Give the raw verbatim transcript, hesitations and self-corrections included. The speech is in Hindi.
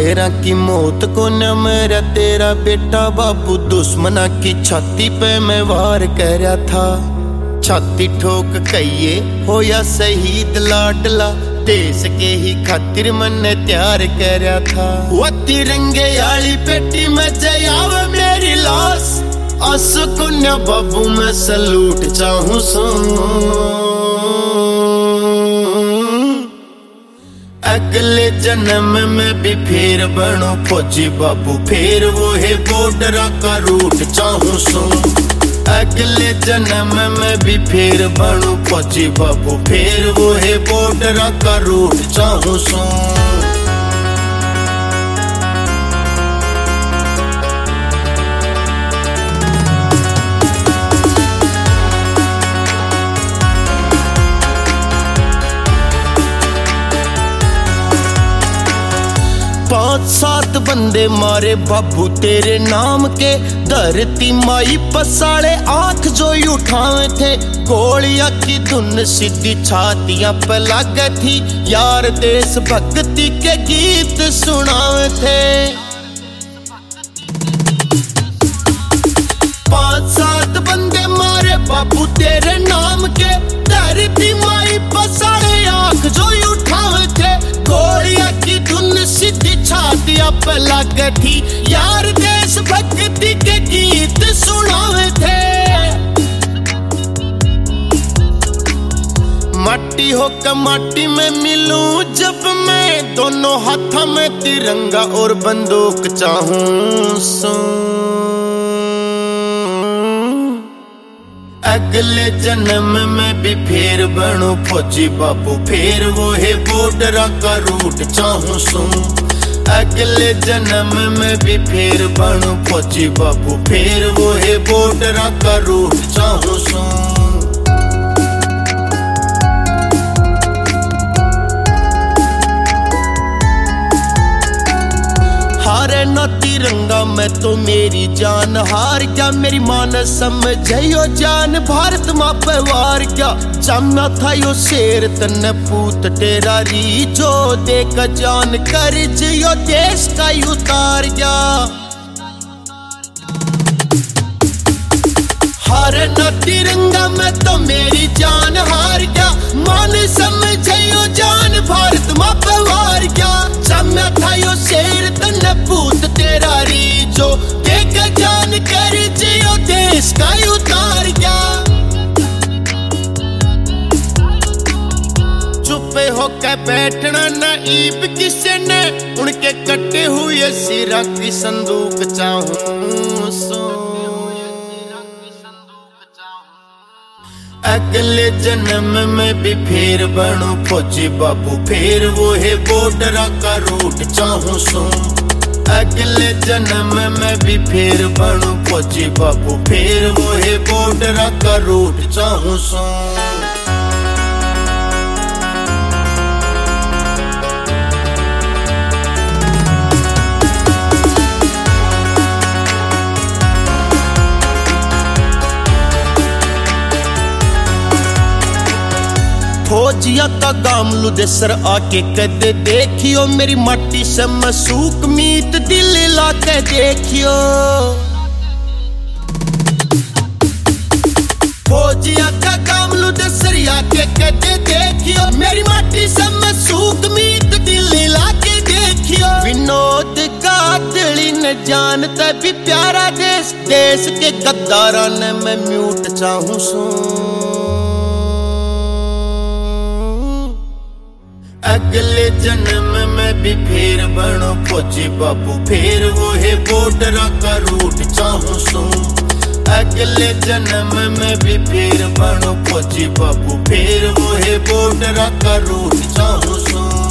कायरा की मौत को न मेरा तेरा बेटा बाबू, दुश्मना की छाती पे मैं वार कर रहा था। छाती ठोक कहिए हो या शहीद लाडला, देश के ही खातिर मैंने तैयार कर रहा था। वो तिरंगे वाली पेटी में जयाव मेरी लाश, असकुन्या बाबू मैं सलूट चाहूं सू। अगले जन्म में भी फिर बनो फौजी बाबू, फिर वो है बॉर्डर का रूट चाहूं सू। अगले जन्म में भी फिर बनूं फौजी बाबू, फिर वो है बॉर्डर का रूट चाहूं सू। पांच सात बंदे मारे बाबू तेरे नाम के, धरती माई पसाड़े आंख जो उठावे थे। गोलियां की धुन सीधी छातियां पे लग थी, यार देश भक्ति के गीत सुनावे थे। पांच सात बंदे मारे बाबू तेरे नाम के, धरती माई पसाड़े आंख जो उठावे थे। गोलियां की धुन सीधी छातियां पे लग थी, यार देश भक्ति के गीत सुनावे थे। माटी होकर माटी में मिलूं जब मैं, दोनों हाथों में तिरंगा और बंदूक चाहूं सू। अगले जन्म में भी फिर बनूं फौजी बाबू, फिर वो है बॉर्डर का रूट चाहूं सू। अगले जन्म में भी फिर बनूं फौजी बाबू, फिर वो है बॉर्डर का रूट चाहूं सू। हारे न तिरंगा मैं तो मेरी जान हार गया, मेरी मान समझो जान भारत माँ पे वार गया। जमना था यो शेर तन पूत तेरा री, जो देख जान कर जियो देश का उतार गया। हारे न तिरंगा मैं तो मेरी जान हार गया, मान समझो जान भारत माँ पे वार गया। जमना था यो शेर तन पूत तेरा री, जो देख जान कर जियो देश का उतार गया। चुपे होकर बैठना न ईब किसी ने, उनके कटे हुए सिरा की संदूक चाहूं सू। अगले जन्म में भी फिर बनूं फौजी बाबू, फिर वो है बॉर्डर का रूट चाहूं सू। अगले जन्म में भी फिर बनूं फौजी बाबू, फिर वो है बॉर्डर का रूट चाहूं सू। फौजिया का गामलू देसर आके कदे देखियो, मेरी माटी से मसूक मीत दिल लाके देखियो। फौजिया का गामलू देसर आके कदे देखियो, मेरी माटी से मसूक मीत दिल लाके देखियो। विनोद कातली न जानता भी प्यारा देश, देश के गद्दारा ने मैं म्यूट चाहूं सू। अगले जन्म में भी फिर बनूं फौजी बाबू, फिर वो है बॉर्डर का रूट चाहूं सू। अगले जन्म में भी फिर बनूं फौजी बाबू, फिर वो है बॉर्डर का रूट चाहूं सू।